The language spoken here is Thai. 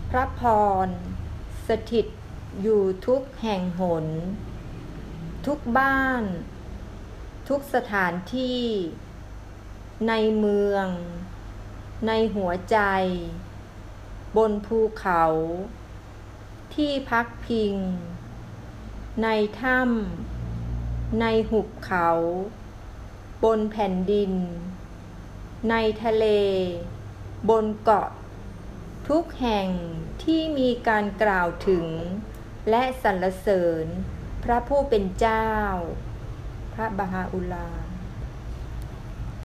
พระพรสถิตอยู่ทุกแห่งหนทุกบ้านทุกสถานที่ในเมืองในหัวใจบนภูเขาที่พักพิงในถ้ำในหุบเขาบนแผ่นดินในทะเลบนเกาะทุกแห่งที่มีการกล่าวถึงและสรรเสริญพระผู้เป็นเจ้าพระบาฮาอุลลาห์